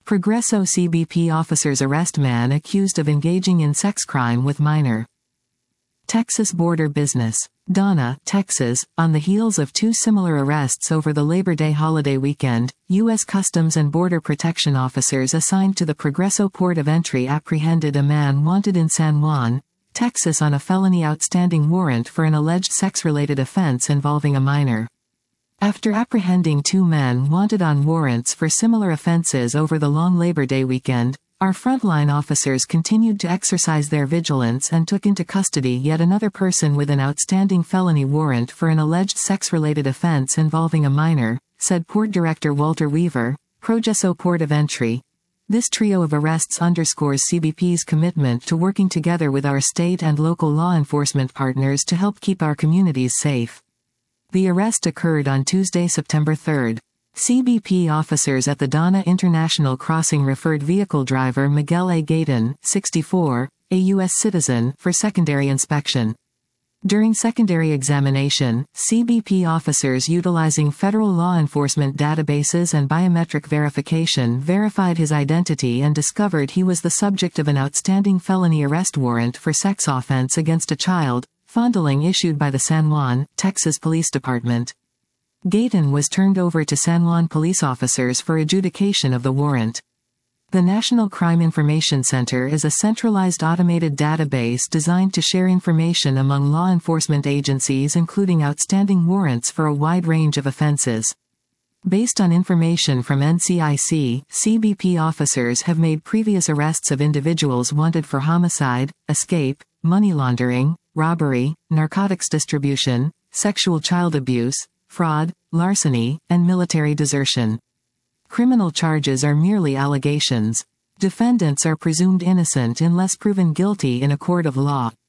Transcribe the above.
Progreso CBP officers arrest man accused of engaging in sex crime with minor. Texas border business. Donna, Texas. On the heels of two similar arrests over the Labor Day holiday weekend, U.S. Customs and Border Protection officers assigned to the Progreso port of entry apprehended a man wanted in San Juan, Texas on a felony outstanding warrant for an alleged sex-related offense involving a minor. After apprehending two men wanted on warrants for similar offenses over the long Labor Day weekend, our frontline officers continued to exercise their vigilance and took into custody yet another person with an outstanding felony warrant for an alleged sex-related offense involving a minor, said Port Director Walter Weaver, Progreso Port of Entry. This trio of arrests underscores CBP's commitment to working together with our state and local law enforcement partners to help keep our communities safe. The arrest occurred on Tuesday, September 3. CBP officers at the Donna International Crossing referred vehicle driver Miguel A. Gayton, 64, a U.S. citizen, for secondary inspection. During secondary examination, CBP officers utilizing federal law enforcement databases and biometric verification verified his identity and discovered he was the subject of an outstanding felony arrest warrant for sex offense against a child, fondling issued by the San Juan, Texas Police Department. Gayton was turned over to San Juan police officers for adjudication of the warrant. The National Crime Information Center is a centralized automated database designed to share information among law enforcement agencies including outstanding warrants for a wide range of offenses. Based on information from NCIC, CBP officers have made previous arrests of individuals wanted for homicide, escape, money laundering, robbery, narcotics distribution, sexual child abuse, fraud, larceny, and military desertion. Criminal charges are merely allegations. Defendants are presumed innocent unless proven guilty in a court of law.